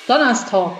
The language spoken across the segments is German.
Donnerstalk.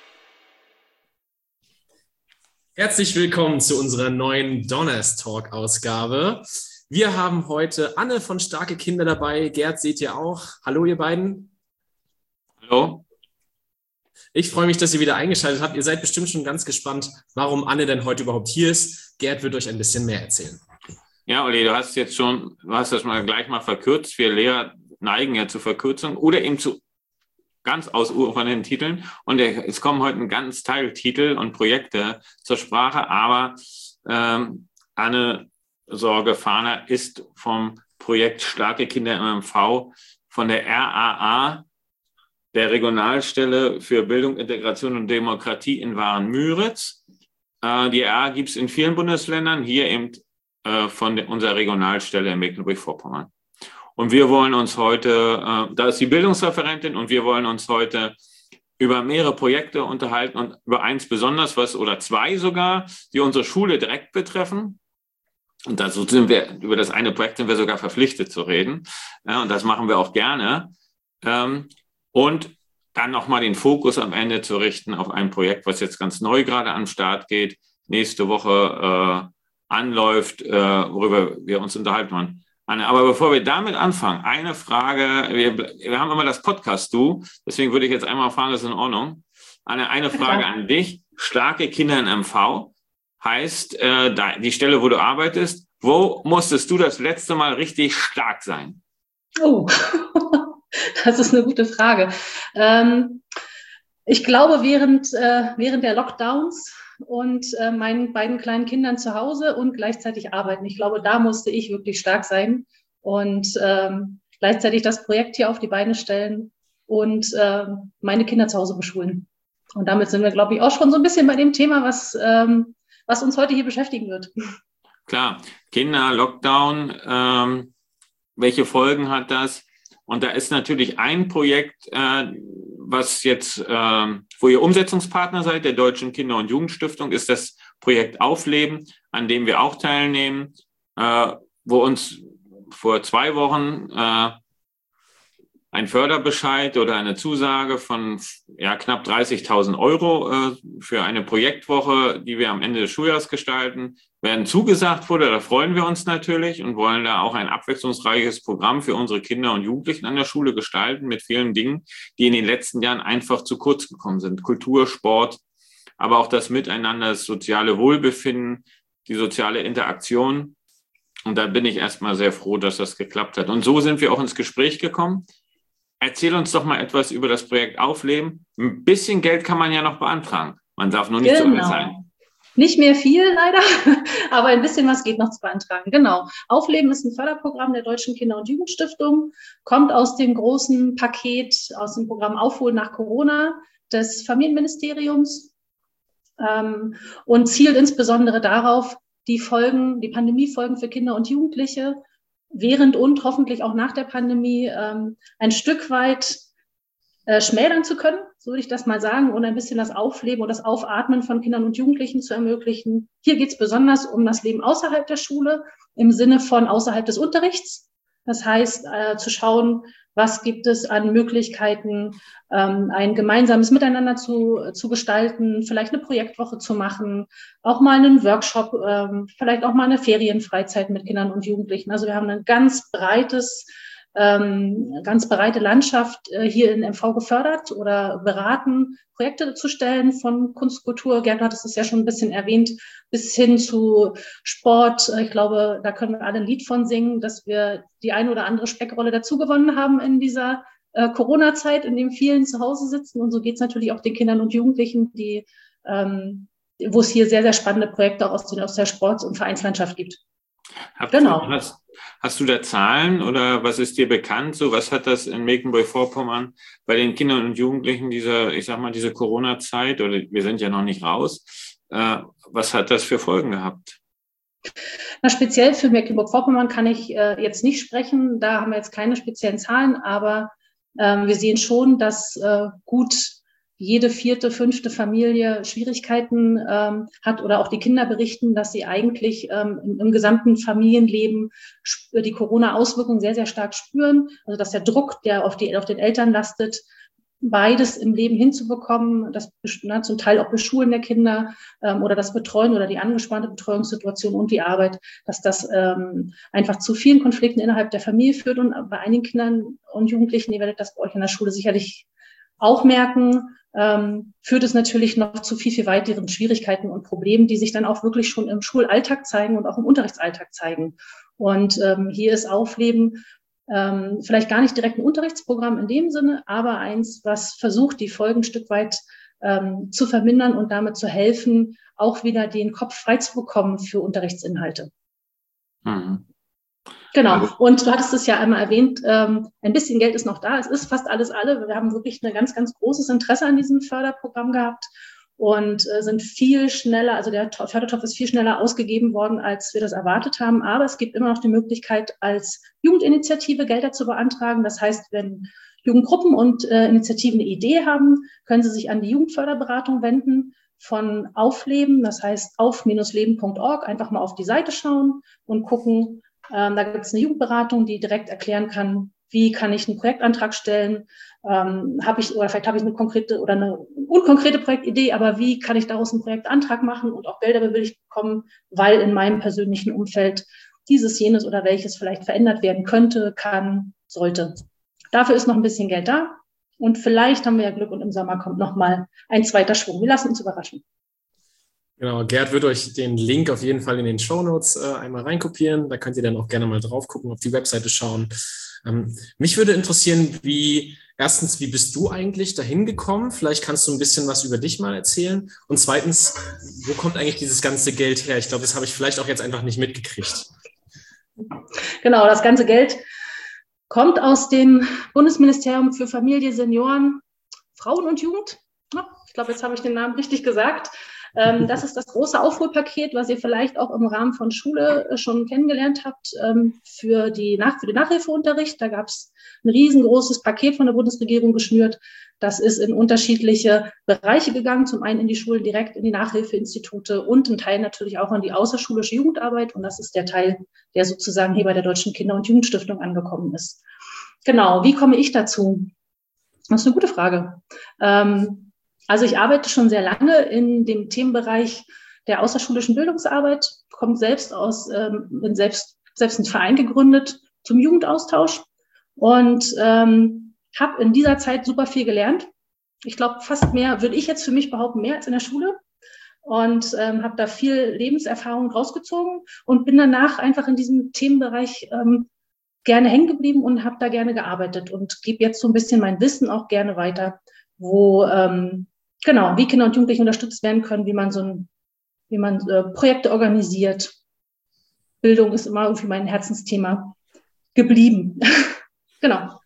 Herzlich willkommen zu unserer neuen Donnerstalk-Ausgabe. Wir haben heute Anne von Starke Kinder dabei. Gerd seht ihr auch. Hallo ihr beiden. Hallo. Ich freue mich, dass ihr wieder eingeschaltet habt. Ihr seid bestimmt schon ganz gespannt, warum Anne denn heute überhaupt hier ist. Gerd wird euch ein bisschen mehr erzählen. Ja, Olli, du hast das mal gleich mal verkürzt. Wir Lehrer neigen ja zu Verkürzung oder eben zu ganz ausufernden Titeln. Und es kommen heute ein ganz Teiltitel und Projekte zur Sprache. Aber Anne Sorge-Fahner ist vom Projekt Starke Kinder im MV von der RAA, der Regionalstelle für Bildung, Integration und Demokratie in Waren-Müritz. Die RAA gibt es in vielen Bundesländern, hier eben von unserer Regionalstelle in Mecklenburg-Vorpommern. Und wir wollen uns heute, da ist die Bildungsreferentin, und wir wollen uns heute über mehrere Projekte unterhalten und über eins besonders, oder zwei sogar, die unsere Schule direkt betreffen. Und dazu über das eine Projekt sind wir sogar verpflichtet zu reden. Ja, und das machen wir auch gerne. Und dann nochmal den Fokus am Ende zu richten auf ein Projekt, was jetzt ganz neu gerade am Start geht, nächste Woche anläuft, worüber wir uns unterhalten wollen. Anne, aber bevor wir damit anfangen, eine Frage. Wir haben immer das Podcast-Du, deswegen würde ich jetzt einmal fragen, ist in Ordnung? Anne, eine Frage an dich. Starke Kinder in MV heißt, die Stelle, wo du arbeitest, wo musstest du das letzte Mal richtig stark sein? Oh, das ist eine gute Frage. Ich glaube, während der Lockdowns und meinen beiden kleinen Kindern zu Hause und gleichzeitig arbeiten. Ich glaube, da musste ich wirklich stark sein und gleichzeitig das Projekt hier auf die Beine stellen und meine Kinder zu Hause beschulen. Und damit sind wir, glaube ich, auch schon so ein bisschen bei dem Thema, was uns heute hier beschäftigen wird. Klar, Kinder, Lockdown, welche Folgen hat das? Und da ist natürlich ein Projekt, was jetzt, wo ihr Umsetzungspartner seid, der Deutschen Kinder- und Jugendstiftung, ist das Projekt Aufleben, an dem wir auch teilnehmen, wo uns vor 2 Wochen ein Förderbescheid oder eine Zusage von knapp 30.000 € für eine Projektwoche, die wir am Ende des Schuljahres gestalten, werden zugesagt wurde. Da freuen wir uns natürlich und wollen da auch ein abwechslungsreiches Programm für unsere Kinder und Jugendlichen an der Schule gestalten mit vielen Dingen, die in den letzten Jahren einfach zu kurz gekommen sind. Kultur, Sport, aber auch das Miteinander, das soziale Wohlbefinden, die soziale Interaktion. Und da bin ich erstmal sehr froh, dass das geklappt hat. Und so sind wir auch ins Gespräch gekommen. Erzähl uns doch mal etwas über das Projekt Aufleben. Ein bisschen Geld kann man ja noch beantragen. Man darf nur nicht zu alt sein. Nicht mehr viel, leider, aber ein bisschen was geht noch zu beantragen. Genau. Aufleben ist ein Förderprogramm der Deutschen Kinder- und Jugendstiftung, kommt aus dem großen Paket, aus dem Programm Aufholen nach Corona des Familienministeriums und zielt insbesondere darauf, die Pandemiefolgen für Kinder und Jugendliche während und hoffentlich auch nach der Pandemie ein Stück weit schmälern zu können, so würde ich das mal sagen, und ein bisschen das Aufleben und das Aufatmen von Kindern und Jugendlichen zu ermöglichen. Hier geht es besonders um das Leben außerhalb der Schule, im Sinne von außerhalb des Unterrichts. Das heißt, zu schauen, was gibt es an Möglichkeiten, ein gemeinsames Miteinander zu gestalten, vielleicht eine Projektwoche zu machen, auch mal einen Workshop, vielleicht auch mal eine Ferienfreizeit mit Kindern und Jugendlichen. Also wir haben ein ganz breite Landschaft hier in MV gefördert oder beraten, Projekte zu stellen von Kunst, Kultur, Gerd hat es ja schon ein bisschen erwähnt, bis hin zu Sport. Ich glaube, da können wir alle ein Lied von singen, dass wir die eine oder andere Speckrolle dazu gewonnen haben in dieser Corona-Zeit, in dem vielen zu Hause sitzen. Und so geht es natürlich auch den Kindern und Jugendlichen, wo es hier sehr, sehr spannende Projekte auch aus der Sport- und Vereinslandschaft gibt. Genau. Hast du da Zahlen oder was ist dir bekannt? So, was hat das in Mecklenburg-Vorpommern bei den Kindern und Jugendlichen diese Corona-Zeit, oder wir sind ja noch nicht raus, was hat das für Folgen gehabt? Na, speziell für Mecklenburg-Vorpommern kann ich jetzt nicht sprechen. Da haben wir jetzt keine speziellen Zahlen, aber wir sehen schon, dass gut jede 4., 5. Familie Schwierigkeiten hat oder auch die Kinder berichten, dass sie eigentlich im gesamten Familienleben die Corona-Auswirkungen sehr, sehr stark spüren. Also dass der Druck, der auf den Eltern lastet, beides im Leben hinzubekommen, das zum Teil auch Beschulen der Kinder oder das Betreuen oder die angespannte Betreuungssituation und die Arbeit, dass das einfach zu vielen Konflikten innerhalb der Familie führt. Und bei einigen Kindern und Jugendlichen, ihr werdet das bei euch in der Schule sicherlich auch merken, führt es natürlich noch zu viel weiteren Schwierigkeiten und Problemen, die sich dann auch wirklich schon im Schulalltag zeigen und auch im Unterrichtsalltag zeigen. Und hier ist Aufleben vielleicht gar nicht direkt ein Unterrichtsprogramm in dem Sinne, aber eins, was versucht, die Folgen ein Stück weit zu vermindern und damit zu helfen, auch wieder den Kopf frei zu bekommen für Unterrichtsinhalte. Mhm. Genau. Und du hattest es ja einmal erwähnt, ein bisschen Geld ist noch da. Es ist fast alles alle. Wir haben wirklich ein ganz, ganz großes Interesse an diesem Förderprogramm gehabt und sind viel schneller, also der Fördertopf ist viel schneller ausgegeben worden, als wir das erwartet haben. Aber es gibt immer noch die Möglichkeit, als Jugendinitiative Gelder zu beantragen. Das heißt, wenn Jugendgruppen und Initiativen eine Idee haben, können sie sich an die Jugendförderberatung wenden von Aufleben, das heißt auf-leben.org, einfach mal auf die Seite schauen und gucken. Da gibt es eine Jugendberatung, die direkt erklären kann, wie kann ich einen Projektantrag stellen, vielleicht habe ich eine konkrete oder eine unkonkrete Projektidee, aber wie kann ich daraus einen Projektantrag machen und auch Gelder bewilligt bekommen, weil in meinem persönlichen Umfeld dieses, jenes oder welches vielleicht verändert werden könnte, kann, sollte. Dafür ist noch ein bisschen Geld da und vielleicht haben wir ja Glück und im Sommer kommt noch mal ein zweiter Schwung. Wir lassen uns überraschen. Genau, Gerd wird euch den Link auf jeden Fall in den Shownotes einmal reinkopieren. Da könnt ihr dann auch gerne mal drauf gucken, auf die Webseite schauen. Mich würde interessieren, wie bist du eigentlich dahin gekommen? Vielleicht kannst du ein bisschen was über dich mal erzählen. Und zweitens, wo kommt eigentlich dieses ganze Geld her? Ich glaube, das habe ich vielleicht auch jetzt einfach nicht mitgekriegt. Genau, das ganze Geld kommt aus dem Bundesministerium für Familie, Senioren, Frauen und Jugend. Ich glaube, jetzt habe ich den Namen richtig gesagt. Das ist das große Aufholpaket, was ihr vielleicht auch im Rahmen von Schule schon kennengelernt habt, für den Nachhilfeunterricht. Da gab es ein riesengroßes Paket von der Bundesregierung geschnürt. Das ist in unterschiedliche Bereiche gegangen. Zum einen in die Schulen direkt, in die Nachhilfeinstitute und ein Teil natürlich auch in die außerschulische Jugendarbeit. Und das ist der Teil, der sozusagen hier bei der Deutschen Kinder- und Jugendstiftung angekommen ist. Genau, wie komme ich dazu? Das ist eine gute Frage. Also ich arbeite schon sehr lange in dem Themenbereich der außerschulischen Bildungsarbeit, bin selbst einen Verein gegründet zum Jugendaustausch und habe in dieser Zeit super viel gelernt. Ich glaube, fast mehr, würde ich jetzt für mich behaupten, mehr als in der Schule. Und habe da viel Lebenserfahrung rausgezogen und bin danach einfach in diesem Themenbereich gerne hängen geblieben und habe da gerne gearbeitet und gebe jetzt so ein bisschen mein Wissen auch gerne weiter, wie Kinder und Jugendliche unterstützt werden können, wie man Projekte organisiert. Bildung ist immer irgendwie mein Herzensthema geblieben. Genau.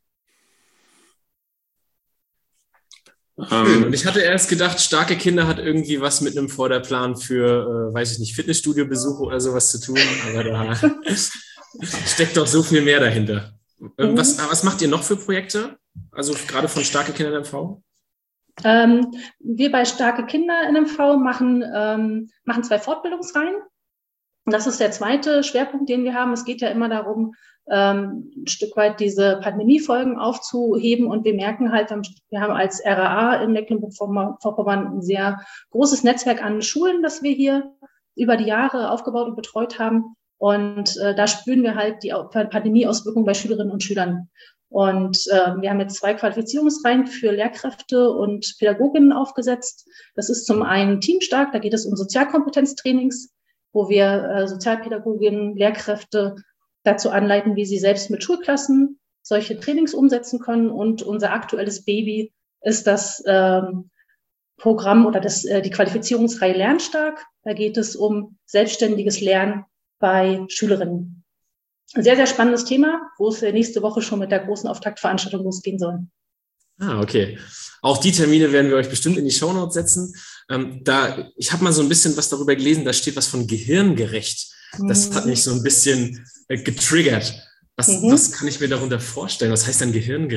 Und ich hatte erst gedacht, starke Kinder hat irgendwie was mit einem Förderplan für, Fitnessstudio-Besuche oder sowas zu tun, aber da steckt doch so viel mehr dahinter. Was macht ihr noch für Projekte? Also gerade von Starke Kinder in MV? Wir bei Starke Kinder in MV machen 2 Fortbildungsreihen. Das ist der zweite Schwerpunkt, den wir haben. Es geht ja immer darum, ein Stück weit diese Pandemiefolgen aufzuheben. Und wir merken halt, wir haben als RAA in Mecklenburg-Vorpommern ein sehr großes Netzwerk an Schulen, das wir hier über die Jahre aufgebaut und betreut haben. Und da spüren wir halt die Pandemieauswirkungen bei Schülerinnen und Schülern. Und wir haben jetzt 2 Qualifizierungsreihen für Lehrkräfte und Pädagoginnen aufgesetzt. Das ist zum einen Teamstark, da geht es um Sozialkompetenztrainings, wo wir Sozialpädagoginnen, Lehrkräfte dazu anleiten, wie sie selbst mit Schulklassen solche Trainings umsetzen können. Und unser aktuelles Baby ist das Programm oder die Qualifizierungsreihe Lernstark. Da geht es um selbstständiges Lernen bei Schülerinnen. Ein sehr, sehr spannendes Thema, wo es nächste Woche schon mit der großen Auftaktveranstaltung losgehen soll. Okay. Auch die Termine werden wir euch bestimmt in die Shownotes setzen. Ich habe mal so ein bisschen was darüber gelesen, da steht was von gehirngerecht. Das hat mich so ein bisschen getriggert. Was kann ich mir darunter vorstellen? Was heißt dann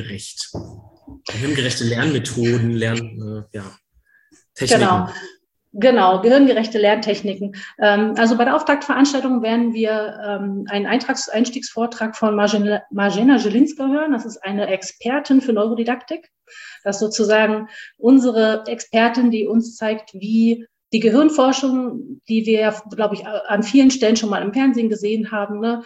gehirngerecht? Gehirngerechte Lernmethoden, Techniken. Genau. Genau, gehirngerechte Lerntechniken. Also bei der Auftaktveranstaltung werden wir einen Einstiegsvortrag von Marzena Jelinska hören. Das ist eine Expertin für Neurodidaktik. Das ist sozusagen unsere Expertin, die uns zeigt, wie die Gehirnforschung, die wir, glaube ich, an vielen Stellen schon mal im Fernsehen gesehen haben, ne,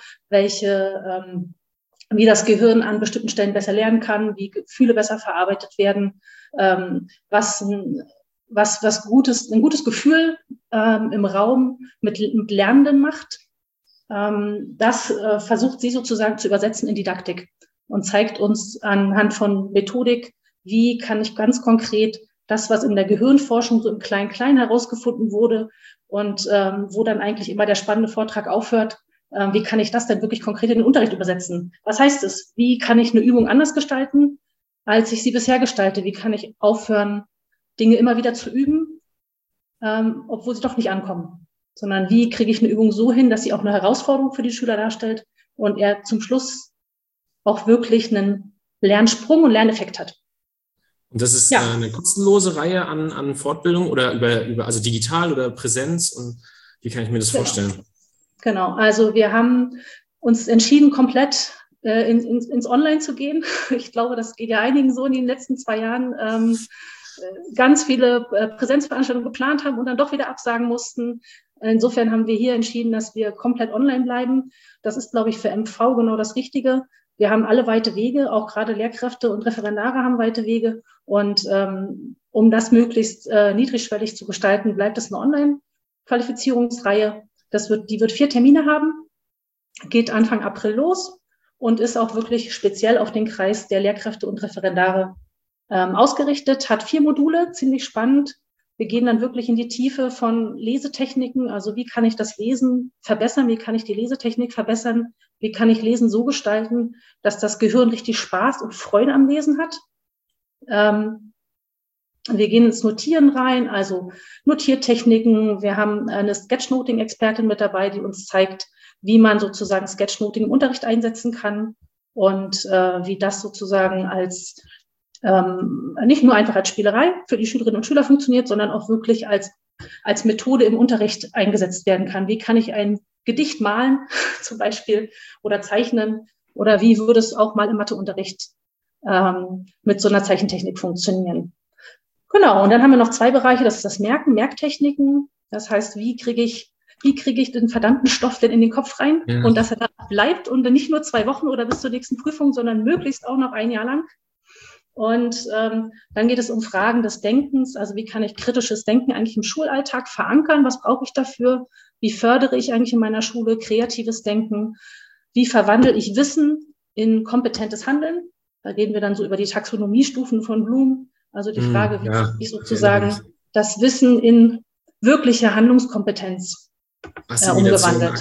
wie das Gehirn an bestimmten Stellen besser lernen kann, wie Gefühle besser verarbeitet werden, was ein gutes Gefühl im Raum mit Lernenden macht. Das versucht sie sozusagen zu übersetzen in Didaktik und zeigt uns anhand von Methodik, wie kann ich ganz konkret das, was in der Gehirnforschung so im Klein-Klein herausgefunden wurde und wo dann eigentlich immer der spannende Vortrag aufhört, wie kann ich das denn wirklich konkret in den Unterricht übersetzen? Was heißt es? Wie kann ich eine Übung anders gestalten, als ich sie bisher gestalte? Wie kann ich aufhören, Dinge immer wieder zu üben, obwohl sie doch nicht ankommen? Sondern wie kriege ich eine Übung so hin, dass sie auch eine Herausforderung für die Schüler darstellt und er zum Schluss auch wirklich einen Lernsprung und Lerneffekt hat. Und das ist eine kostenlose Reihe an Fortbildung oder über also digital oder Präsenz? Und wie kann ich mir das vorstellen? Genau, also wir haben uns entschieden, komplett ins Online zu gehen. Ich glaube, das geht ja einigen so in den letzten 2 Jahren. Ganz viele Präsenzveranstaltungen geplant haben und dann doch wieder absagen mussten. Insofern haben wir hier entschieden, dass wir komplett online bleiben. Das ist, glaube ich, für MV genau das Richtige. Wir haben alle weite Wege, auch gerade Lehrkräfte und Referendare haben weite Wege. Und um das möglichst niedrigschwellig zu gestalten, bleibt es eine Online-Qualifizierungsreihe. Die wird 4 Termine haben, geht Anfang April los und ist auch wirklich speziell auf den Kreis der Lehrkräfte und Referendare ausgerichtet, hat 4 Module, ziemlich spannend. Wir gehen dann wirklich in die Tiefe von Lesetechniken, also wie kann ich das Lesen verbessern, wie kann ich die Lesetechnik verbessern, wie kann ich Lesen so gestalten, dass das Gehirn richtig Spaß und Freude am Lesen hat. Wir gehen ins Notieren rein, also Notiertechniken. Wir haben eine Sketchnoting-Expertin mit dabei, die uns zeigt, wie man sozusagen Sketchnoting im Unterricht einsetzen kann und wie das sozusagen als nicht nur einfach als Spielerei für die Schülerinnen und Schüler funktioniert, sondern auch wirklich als Methode im Unterricht eingesetzt werden kann. Wie kann ich ein Gedicht malen zum Beispiel oder zeichnen oder wie würde es auch mal im Matheunterricht mit so einer Zeichentechnik funktionieren? Genau, und dann haben wir noch 2 Bereiche, das ist das Merken, Merktechniken. Das heißt, wie kriege ich den verdammten Stoff denn in den Kopf rein und dass er da bleibt und dann nicht nur 2 Wochen oder bis zur nächsten Prüfung, sondern möglichst auch noch 1 Jahr lang. Und dann geht es um Fragen des Denkens, also wie kann ich kritisches Denken eigentlich im Schulalltag verankern, was brauche ich dafür, wie fördere ich eigentlich in meiner Schule kreatives Denken, wie verwandle ich Wissen in kompetentes Handeln, da reden wir dann so über die Taxonomiestufen von Bloom, also die Frage, wie ich sozusagen das Wissen in wirkliche Handlungskompetenz umgewandelt.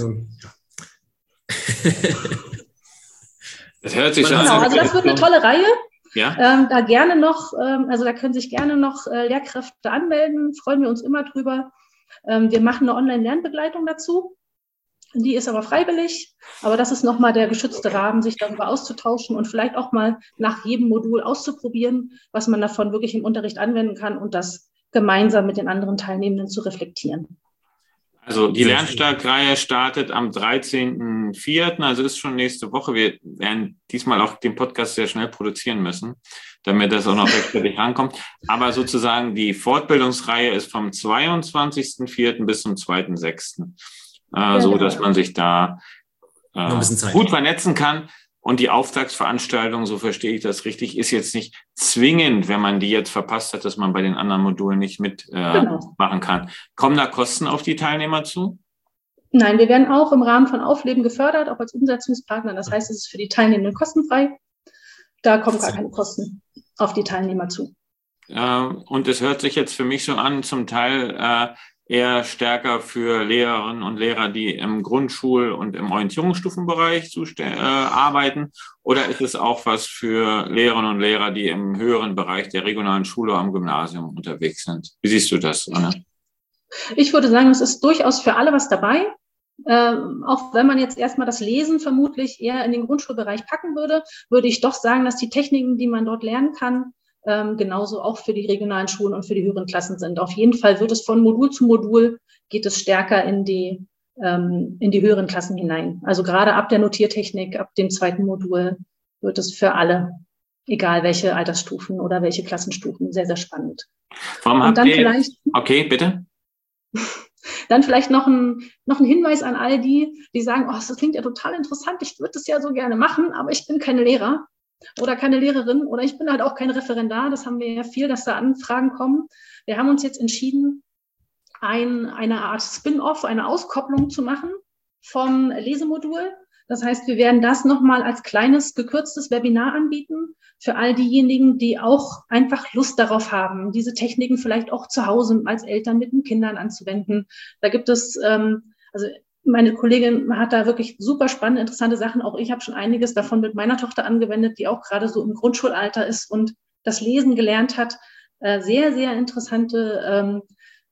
Das hört sich an. Genau, also das wird eine tolle Reihe. Ja. Da gerne noch, also da können sich gerne noch Lehrkräfte anmelden, freuen wir uns immer drüber. Wir machen eine Online-Lernbegleitung dazu. Die ist aber freiwillig, aber das ist nochmal der geschützte Rahmen, sich darüber auszutauschen und vielleicht auch mal nach jedem Modul auszuprobieren, was man davon wirklich im Unterricht anwenden kann und das gemeinsam mit den anderen Teilnehmenden zu reflektieren. Also die Lernstark-Reihe startet am 13.04., also ist schon nächste Woche. Wir werden diesmal auch den Podcast sehr schnell produzieren müssen, damit das auch noch rechtzeitig rankommt. Aber sozusagen die Fortbildungsreihe ist vom 22.04. bis zum 2.06., so dass man sich da gut vernetzen kann. Und die Auftaktveranstaltung, so verstehe ich das richtig, ist jetzt nicht zwingend, wenn man die jetzt verpasst hat, dass man bei den anderen Modulen nicht mitmachen kann. Kommen da Kosten auf die Teilnehmer zu? Nein, wir werden auch im Rahmen von Aufleben gefördert, auch als Umsetzungspartner. Das heißt, es ist für die Teilnehmenden kostenfrei. Da kommen gar keine Kosten auf die Teilnehmer zu. Und es hört sich jetzt für mich so an, zum Teil eher stärker für Lehrerinnen und Lehrer, die im Grundschul- und im Orientierungsstufenbereich arbeiten? Oder ist es auch was für Lehrerinnen und Lehrer, die im höheren Bereich der regionalen Schule am Gymnasium unterwegs sind? Wie siehst du das, Anna? Ich würde sagen, es ist durchaus für alle was dabei. Auch wenn man jetzt erstmal das Lesen vermutlich eher in den Grundschulbereich packen würde, würde ich doch sagen, dass die Techniken, die man dort lernen kann, genauso auch für die regionalen Schulen und für die höheren Klassen sind. Auf jeden Fall wird es von Modul zu Modul, geht es stärker in die höheren Klassen hinein. Also gerade ab der Notiertechnik, ab dem 2. Modul wird es für alle, egal welche Altersstufen oder welche Klassenstufen, sehr, sehr spannend. Und dann vielleicht, okay, bitte. Dann vielleicht noch ein Hinweis an all die sagen, oh, das klingt ja total interessant, ich würde das ja so gerne machen, aber ich bin keine Lehrer oder keine Lehrerin oder ich bin halt auch kein Referendar. Das haben wir ja viel, dass da Anfragen kommen. Wir haben uns jetzt entschieden, eine Art Spin-off, eine Auskopplung zu machen vom Lesemodul. Das heißt, wir werden das nochmal als kleines, gekürztes Webinar anbieten für all diejenigen, die auch einfach Lust darauf haben, diese Techniken vielleicht auch zu Hause als Eltern mit den Kindern anzuwenden. Da gibt es, also meine Kollegin hat da wirklich super spannende, interessante Sachen. Auch ich habe schon einiges davon mit meiner Tochter angewendet, die auch gerade so im Grundschulalter ist und das Lesen gelernt hat. Sehr, sehr interessante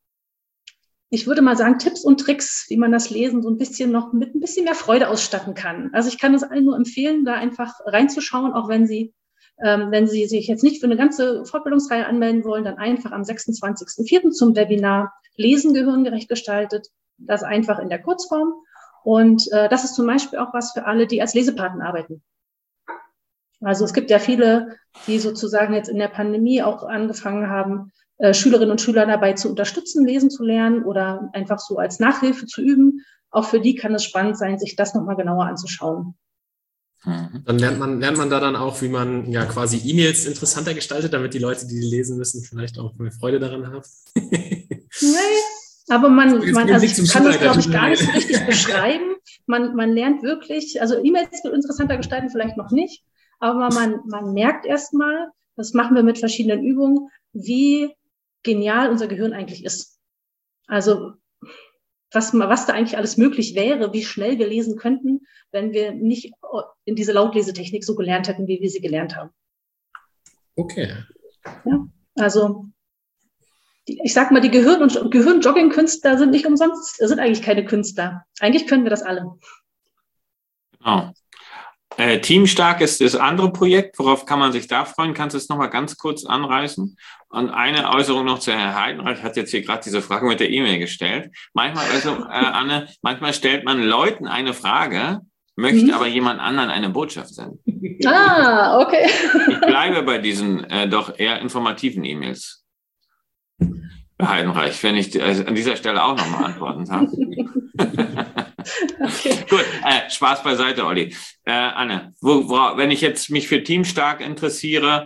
ich würde mal sagen, Tipps und Tricks, wie man das Lesen so ein bisschen noch mit ein bisschen mehr Freude ausstatten kann. Also ich kann es allen nur empfehlen, da einfach reinzuschauen, auch wenn Sie sich jetzt nicht für eine ganze Fortbildungsreihe anmelden wollen, dann einfach am 26.04. zum Webinar Lesen gehirngerecht gestaltet, das einfach in der Kurzform. Und das ist zum Beispiel auch was für alle, die als Lesepaten arbeiten. Also es gibt ja viele, die sozusagen jetzt in der Pandemie auch angefangen haben, Schülerinnen und Schüler dabei zu unterstützen, lesen zu lernen oder einfach so als Nachhilfe zu üben. Auch für die kann es spannend sein, sich das nochmal genauer anzuschauen. Dann lernt man da dann auch, wie man ja quasi E-Mails interessanter gestaltet, damit die Leute, die lesen müssen, vielleicht auch mehr Freude daran haben. Nee, aber also ich kann das, glaube ich, gar nicht so richtig beschreiben. Man lernt wirklich, also E-Mails interessanter gestalten vielleicht noch nicht, aber man merkt erstmal, das machen wir mit verschiedenen Übungen, wie genial unser Gehirn eigentlich ist. Also was da eigentlich alles möglich wäre, wie schnell wir lesen könnten, wenn wir nicht in diese Lautlesetechnik so gelernt hätten, wie wir sie gelernt haben. Okay. Ja, also ich sag mal, die Gehirn-Jogging-Künstler sind nicht umsonst, sind eigentlich keine Künstler. Eigentlich können wir das alle. Genau. Teamstark ist das andere Projekt. Worauf kann man sich da freuen? Kannst du es nochmal ganz kurz anreißen? Und eine Äußerung noch zu Herrn Heidenreich, hat jetzt hier gerade diese Frage mit der E-Mail gestellt. Anne, manchmal stellt man Leuten eine Frage, möchte aber jemand anderen eine Botschaft senden. Ah, okay. Ich bleibe bei diesen doch eher informativen E-Mails. Herr Heidenreich, wenn ich an dieser Stelle auch nochmal antworten darf. Okay. Gut, Spaß beiseite, Olli. Anne, wenn ich jetzt mich für Teamstark interessiere,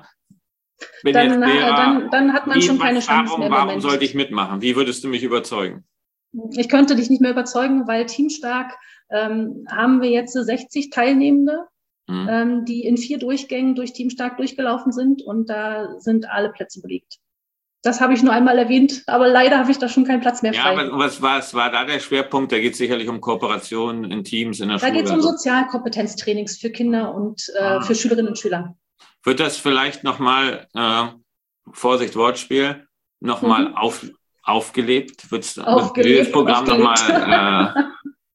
dann hat man schon keine Chance mehr. Warum sollte ich mitmachen? Wie würdest du mich überzeugen? Ich könnte dich nicht mehr überzeugen, weil Teamstark haben wir jetzt 60 Teilnehmende, die in 4 Durchgängen durch Teamstark durchgelaufen sind und da sind alle Plätze belegt. Das habe ich nur einmal erwähnt, aber leider habe ich da schon keinen Platz mehr frei. Ja, aber was war da der Schwerpunkt? Da geht es sicherlich um Kooperationen in Teams in der Schule. Da geht es um Sozialkompetenztrainings für Kinder und für Schülerinnen und Schüler. Wird das vielleicht nochmal, Vorsicht, Wortspiel, nochmal aufgelebt? Wird das Programm nochmal...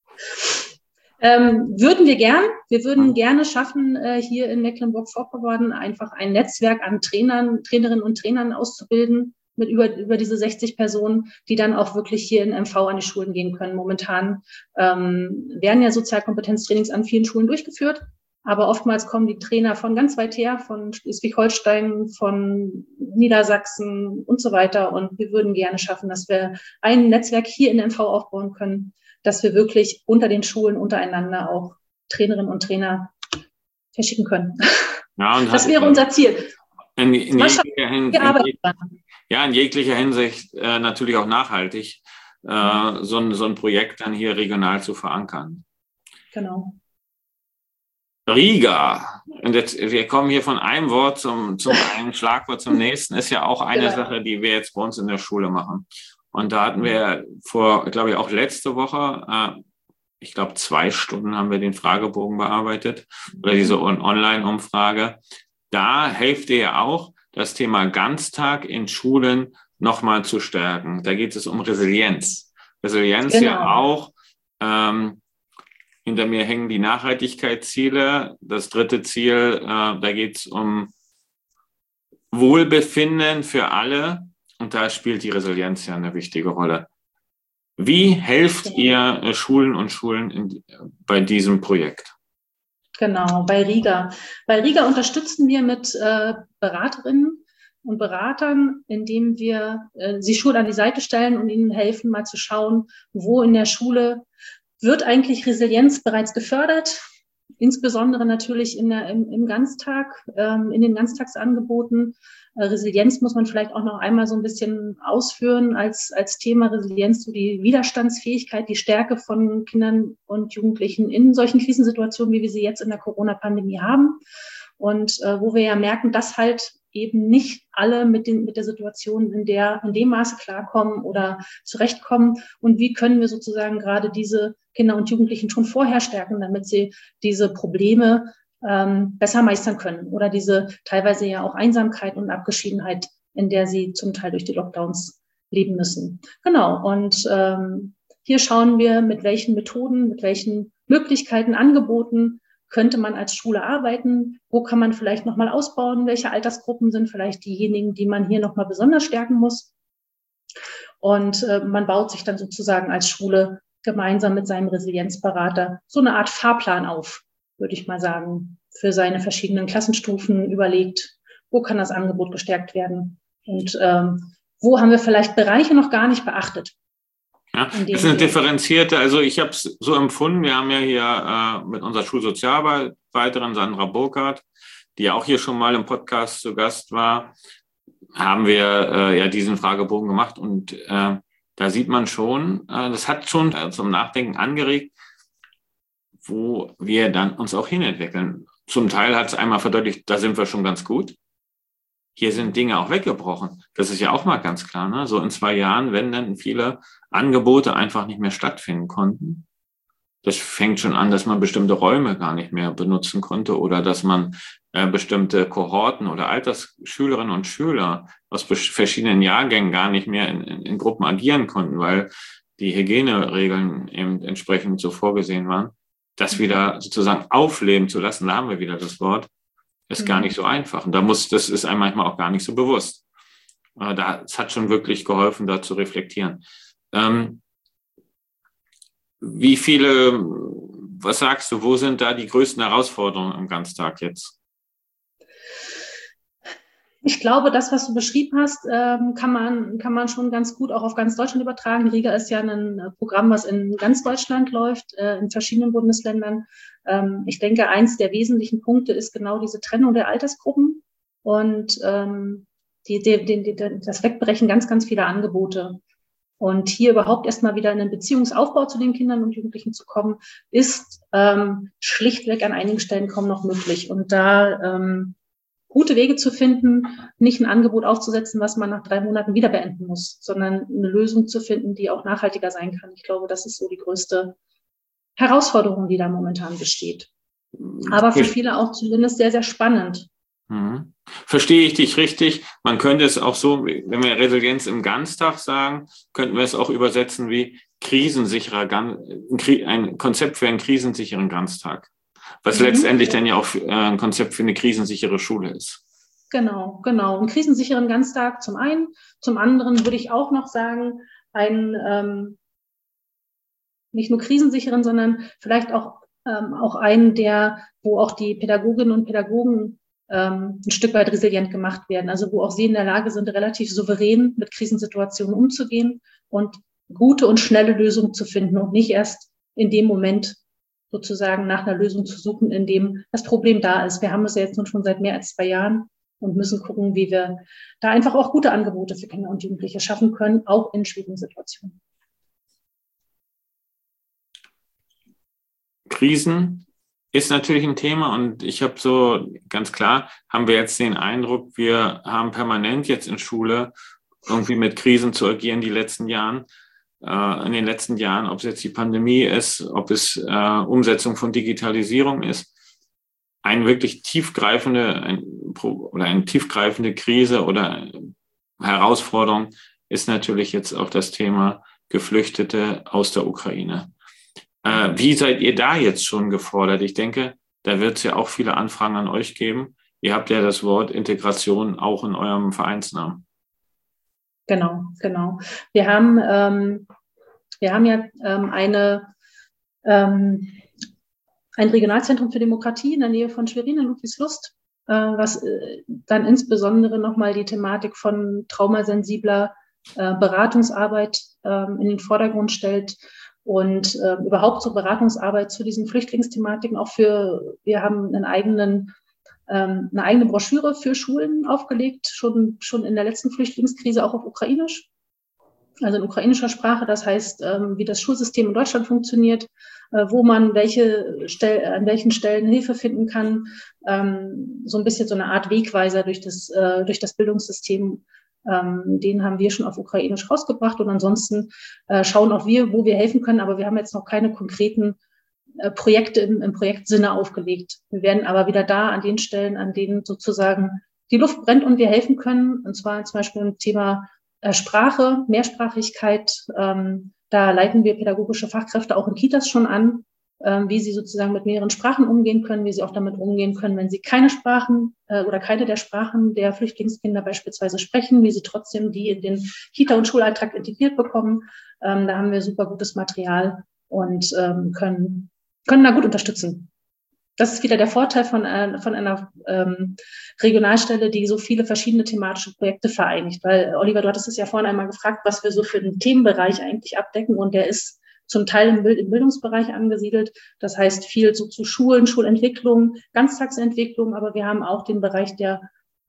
Würden wir gern. Wir würden gerne schaffen, hier in Mecklenburg-Vorpommern einfach ein Netzwerk an Trainerinnen und Trainern auszubilden, mit über diese 60 Personen, die dann auch wirklich hier in MV an die Schulen gehen können. Momentan werden ja Sozialkompetenztrainings an vielen Schulen durchgeführt, aber oftmals kommen die Trainer von ganz weit her, von Schleswig-Holstein, von Niedersachsen und so weiter. Und wir würden gerne schaffen, dass wir ein Netzwerk hier in MV aufbauen können, dass wir wirklich unter den Schulen untereinander auch Trainerinnen und Trainer verschicken können. Ja, das wäre unser Ziel. In jeglicher Hinsicht natürlich auch nachhaltig, so ein Projekt dann hier regional zu verankern. Genau. Riga, und jetzt, wir kommen hier von einem Wort zum einen Schlagwort zum nächsten, ist ja auch eine Sache, die wir jetzt bei uns in der Schule machen. Und da hatten wir glaube ich, auch letzte Woche, ich glaube 2 Stunden haben wir den Fragebogen bearbeitet oder diese Online-Umfrage. Da hilft dir ja auch, das Thema Ganztag in Schulen nochmal zu stärken. Da geht es um Resilienz. Resilienz ja auch. Hinter mir hängen die Nachhaltigkeitsziele. Das 3. Ziel, da geht es um Wohlbefinden für alle. Und da spielt die Resilienz ja eine wichtige Rolle. Wie helft ihr Schulen und Schulen bei diesem Projekt? Genau, bei Riga. Bei Riga unterstützen wir mit Beraterinnen und Beratern, indem wir sie Schulen an die Seite stellen und ihnen helfen, mal zu schauen, wo in der Schule wird eigentlich Resilienz bereits gefördert, insbesondere natürlich im Ganztag, in den Ganztagsangeboten. Resilienz muss man vielleicht auch noch einmal so ein bisschen ausführen als Thema Resilienz, so die Widerstandsfähigkeit, die Stärke von Kindern und Jugendlichen in solchen Krisensituationen, wie wir sie jetzt in der Corona-Pandemie haben. Und wo wir ja merken, dass halt eben nicht alle mit der Situation in dem Maße klarkommen oder zurechtkommen. Und wie können wir sozusagen gerade diese Kinder und Jugendlichen schon vorher stärken, damit sie diese Probleme besser meistern können oder diese teilweise ja auch Einsamkeit und Abgeschiedenheit, in der sie zum Teil durch die Lockdowns leben müssen. Genau. Und hier schauen wir, mit welchen Methoden, mit welchen Möglichkeiten, Angeboten könnte man als Schule arbeiten? Wo kann man vielleicht nochmal ausbauen? Welche Altersgruppen sind vielleicht diejenigen, die man hier nochmal besonders stärken muss? Und man baut sich dann sozusagen als Schule gemeinsam mit seinem Resilienzberater so eine Art Fahrplan auf, würde ich mal sagen, für seine verschiedenen Klassenstufen überlegt, wo kann das Angebot gestärkt werden und wo haben wir vielleicht Bereiche noch gar nicht beachtet. Ja, das ist eine differenzierte, also ich habe es so empfunden, wir haben ja hier mit unserer Schulsozialarbeiterin Sandra Burkhardt, die ja auch hier schon mal im Podcast zu Gast war, haben wir ja diesen Fragebogen gemacht und da sieht man schon, das hat schon zum Nachdenken angeregt, wo wir dann uns auch hinentwickeln. Zum Teil hat es einmal verdeutlicht, da sind wir schon ganz gut. Hier sind Dinge auch weggebrochen. Das ist ja auch mal ganz klar, ne? So in 2 Jahren, wenn dann viele Angebote einfach nicht mehr stattfinden konnten. Das fängt schon an, dass man bestimmte Räume gar nicht mehr benutzen konnte oder dass man bestimmte Kohorten oder Altersschülerinnen und Schüler aus verschiedenen Jahrgängen gar nicht mehr in Gruppen agieren konnten, weil die Hygieneregeln eben entsprechend so vorgesehen waren. Das wieder sozusagen aufleben zu lassen, da haben wir wieder das Wort, ist gar nicht so einfach. Und das ist einem manchmal auch gar nicht so bewusst. Es hat schon wirklich geholfen, da zu reflektieren. Was sagst du, wo sind da die größten Herausforderungen im Ganztag jetzt? Ich glaube, das, was du beschrieben hast, kann man schon ganz gut auch auf ganz Deutschland übertragen. Riga ist ja ein Programm, was in ganz Deutschland läuft, in verschiedenen Bundesländern. Ich denke, eins der wesentlichen Punkte ist genau diese Trennung der Altersgruppen und das Wegbrechen ganz, ganz vieler Angebote. Und hier überhaupt erstmal wieder in einen Beziehungsaufbau zu den Kindern und Jugendlichen zu kommen, ist schlichtweg an einigen Stellen kaum noch möglich. Und da gute Wege zu finden, nicht ein Angebot aufzusetzen, was man nach 3 Monaten wieder beenden muss, sondern eine Lösung zu finden, die auch nachhaltiger sein kann. Ich glaube, das ist so die größte Herausforderung, die da momentan besteht. Aber für viele auch zumindest sehr, sehr spannend. Mhm. Verstehe ich dich richtig? Man könnte es auch so, wenn wir Resilienz im Ganztag sagen, könnten wir es auch übersetzen wie ein Konzept für einen krisensicheren Ganztag. Was letztendlich dann ja auch ein Konzept für eine krisensichere Schule ist. Genau. Einen krisensicheren Ganztag zum einen. Zum anderen würde ich auch noch sagen, einen nicht nur krisensicheren, sondern vielleicht auch einen, wo auch die Pädagoginnen und Pädagogen ein Stück weit resilient gemacht werden. Also wo auch sie in der Lage sind, relativ souverän mit Krisensituationen umzugehen und gute und schnelle Lösungen zu finden und nicht erst in dem Moment sozusagen nach einer Lösung zu suchen, in dem das Problem da ist. Wir haben es ja jetzt nun schon seit mehr als 2 Jahren und müssen gucken, wie wir da einfach auch gute Angebote für Kinder und Jugendliche schaffen können, auch in schwierigen Situationen. Krisen ist natürlich ein Thema und ich habe so ganz klar, haben wir jetzt den Eindruck, wir haben permanent jetzt in Schule irgendwie mit Krisen zu agieren in den letzten Jahren, ob es jetzt die Pandemie ist, ob es Umsetzung von Digitalisierung ist, eine wirklich tiefgreifende Krise oder Herausforderung ist natürlich jetzt auch das Thema Geflüchtete aus der Ukraine. Wie seid ihr da jetzt schon gefordert? Ich denke, da wird es ja auch viele Anfragen an euch geben. ihr habt ja das Wort Integration auch in eurem Vereinsnamen. Genau. Wir haben ja ein Regionalzentrum für Demokratie in der Nähe von Schwerin in Ludwigslust, was dann insbesondere nochmal die Thematik von traumasensibler Beratungsarbeit in den Vordergrund stellt und überhaupt so Beratungsarbeit zu diesen Flüchtlingsthematiken wir haben eine eigene Broschüre für Schulen aufgelegt, schon in der letzten Flüchtlingskrise auch auf Ukrainisch, also in ukrainischer Sprache, das heißt, wie das Schulsystem in Deutschland funktioniert, wo man an welchen Stellen Hilfe finden kann, so ein bisschen so eine Art Wegweiser durch das Bildungssystem. Den haben wir schon auf Ukrainisch rausgebracht und ansonsten schauen auch wir, wo wir helfen können, aber wir haben jetzt noch keine konkreten Projekte im Projektsinne aufgelegt. Wir werden aber wieder da an den Stellen, an denen sozusagen die Luft brennt und wir helfen können, und zwar zum Beispiel im Thema Sprache, Mehrsprachigkeit. Da leiten wir pädagogische Fachkräfte auch in Kitas schon an, wie sie sozusagen mit mehreren Sprachen umgehen können, wie sie auch damit umgehen können, wenn sie keine Sprachen oder keine der Sprachen der Flüchtlingskinder beispielsweise sprechen, wie sie trotzdem die in den Kita- und Schulalltag integriert bekommen. Da haben wir super gutes Material und können da gut unterstützen. Das ist wieder der Vorteil von einer Regionalstelle, die so viele verschiedene thematische Projekte vereinigt. Weil, Oliver, du hattest es ja vorhin einmal gefragt, was wir so für einen Themenbereich eigentlich abdecken. Und der ist zum Teil im Bildungsbereich angesiedelt. Das heißt viel so zu Schulen, Schulentwicklung, Ganztagsentwicklung. Aber wir haben auch den Bereich der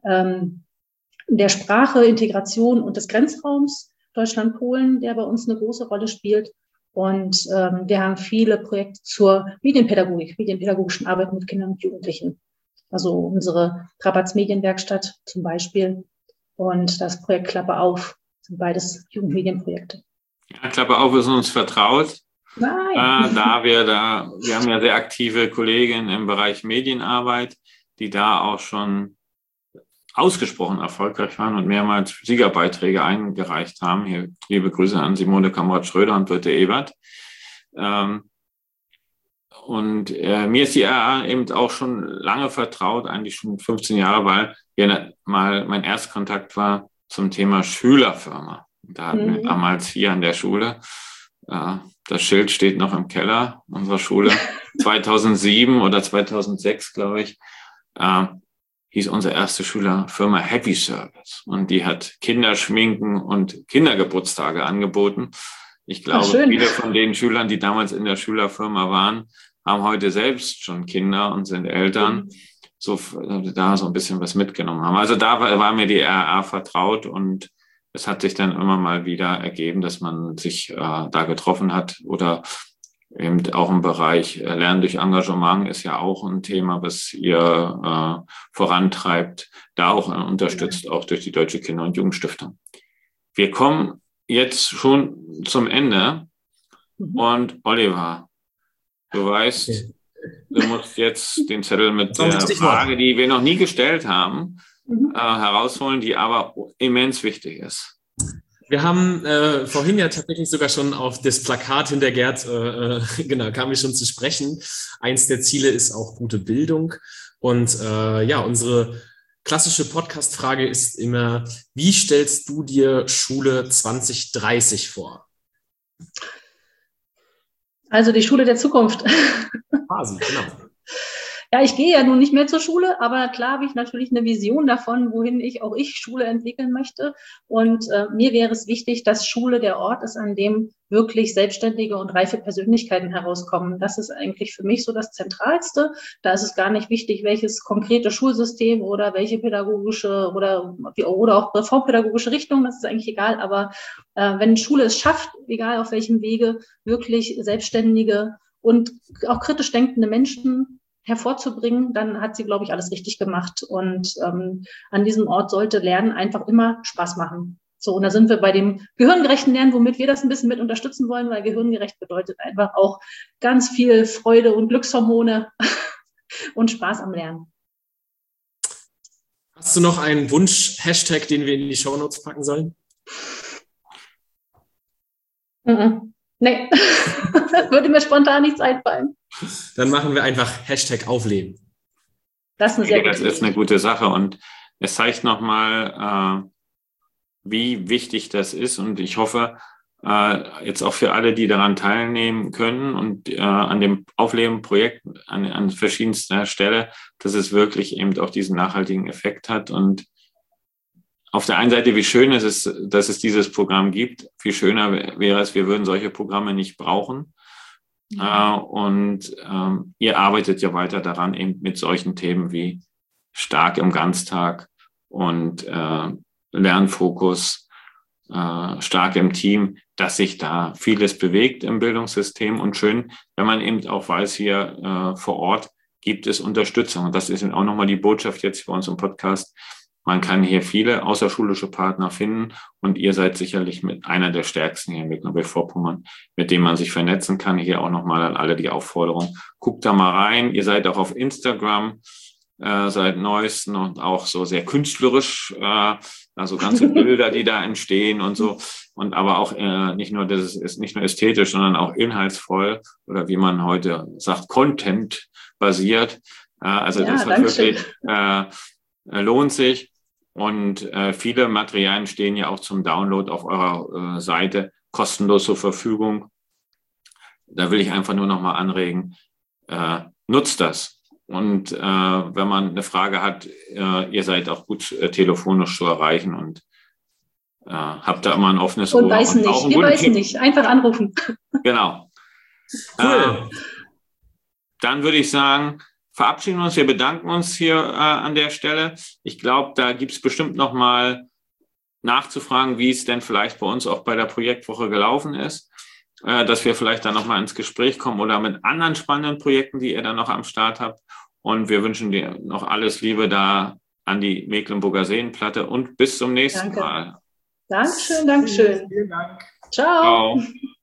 Sprache, Integration und des Grenzraums Deutschland-Polen, der bei uns eine große Rolle spielt. Und wir haben viele Projekte zur Medienpädagogik, medienpädagogischen Arbeit mit Kindern und Jugendlichen. Also unsere Trapaz Medienwerkstatt zum Beispiel und das Projekt Klappe auf sind beides Jugendmedienprojekte. Ja, Klappe auf ist uns vertraut. Nein. Wir haben ja sehr aktive Kolleginnen im Bereich Medienarbeit, die da auch schon ausgesprochen erfolgreich waren und mehrmals Siegerbeiträge eingereicht haben. Hier liebe Grüße an Simone Kamrat-Schröder und Birte Ebert. Mir ist die RA eben auch schon lange vertraut, eigentlich schon 15 Jahre, weil hier mal mein Erstkontakt war zum Thema Schülerfirma. Da hatten wir damals hier an der Schule, das Schild steht noch im Keller unserer Schule, 2007 oder 2006, glaube ich, hieß unsere erste Schülerfirma Happy Service. Und die hat Kinderschminken und Kindergeburtstage angeboten. Ich glaube, viele von den Schülern, die damals in der Schülerfirma waren, haben heute selbst schon Kinder und sind Eltern, da so ein bisschen was mitgenommen haben. Also da war mir die RA vertraut und es hat sich dann immer mal wieder ergeben, dass man sich da getroffen hat oder eben auch im Bereich Lernen durch Engagement ist ja auch ein Thema, was ihr vorantreibt, da auch unterstützt, auch durch die Deutsche Kinder- und Jugendstiftung. Wir kommen jetzt schon zum Ende und Oliver, du weißt, du musst jetzt den Zettel mit der Frage, die wir noch nie gestellt haben, herausholen, die aber immens wichtig ist. Wir haben vorhin ja tatsächlich sogar schon auf das Plakat hinter Gerd, kamen wir schon zu sprechen. Eins der Ziele ist auch gute Bildung. Und unsere klassische Podcast-Frage ist immer, wie stellst du dir Schule 2030 vor? Also die Schule der Zukunft. Quasi, genau. Ja, ich gehe ja nun nicht mehr zur Schule, aber klar habe ich natürlich eine Vision davon, wohin ich Schule entwickeln möchte. Und mir wäre es wichtig, dass Schule der Ort ist, an dem wirklich selbstständige und reife Persönlichkeiten herauskommen. Das ist eigentlich für mich so das Zentralste. Da ist es gar nicht wichtig, welches konkrete Schulsystem oder welche pädagogische oder auch reformpädagogische Richtung, das ist eigentlich egal. Aber wenn Schule es schafft, egal auf welchem Wege, wirklich selbstständige und auch kritisch denkende Menschen hervorzubringen, dann hat sie, glaube ich, alles richtig gemacht. Und an diesem Ort sollte Lernen einfach immer Spaß machen. So, und da sind wir bei dem gehirngerechten Lernen, womit wir das ein bisschen mit unterstützen wollen, weil gehirngerecht bedeutet einfach auch ganz viel Freude und Glückshormone und Spaß am Lernen. Hast du noch einen Wunsch-Hashtag, den wir in die Shownotes packen sollen? Nee, würde mir spontan nichts einfallen. Dann machen wir einfach Hashtag Aufleben. Das ist eine sehr gute Idee. Das ist eine gute Sache und es zeigt nochmal, wie wichtig das ist und ich hoffe, jetzt auch für alle, die daran teilnehmen können und an dem Aufleben-Projekt an verschiedenster Stelle, dass es wirklich eben auch diesen nachhaltigen Effekt hat und auf der einen Seite, wie schön es ist, dass es dieses Programm gibt, viel schöner wäre es, wir würden solche Programme nicht brauchen. Und ihr arbeitet ja weiter daran, eben mit solchen Themen wie stark im Ganztag und Lernfokus, stark im Team, dass sich da vieles bewegt im Bildungssystem und schön, wenn man eben auch weiß, hier vor Ort gibt es Unterstützung. Und das ist auch nochmal die Botschaft jetzt bei uns im Podcast. Man kann hier viele außerschulische Partner finden und ihr seid sicherlich mit einer der stärksten hier in Mecklenburg-Vorpommern, mit dem man sich vernetzen kann. Hier auch nochmal an alle die Aufforderung. Guckt da mal rein. Ihr seid auch auf Instagram seit neuesten und auch so sehr künstlerisch, also ganze Bilder, die da entstehen und so. Und aber auch nicht nur, das ist nicht nur ästhetisch, sondern auch inhaltsvoll oder wie man heute sagt, Content basiert. Also ja, das hat wirklich lohnt sich. Und viele Materialien stehen ja auch zum Download auf eurer Seite kostenlos zur Verfügung. Da will ich einfach nur noch mal anregen, nutzt das. Und wenn man eine Frage hat, ihr seid auch gut telefonisch zu erreichen und habt da immer ein offenes Ohr. Und weißen nicht, wir weißen nicht, einfach anrufen. Genau. Cool. Dann würde ich sagen, verabschieden wir uns, wir bedanken uns hier an der Stelle. Ich glaube, da gibt es bestimmt noch mal nachzufragen, wie es denn vielleicht bei uns auch bei der Projektwoche gelaufen ist, dass wir vielleicht dann noch mal ins Gespräch kommen oder mit anderen spannenden Projekten, die ihr dann noch am Start habt. Und wir wünschen dir noch alles Liebe da an die Mecklenburger Seenplatte und bis zum nächsten Mal. Dankeschön, Dankeschön. Vielen Dank. Ciao. Ciao.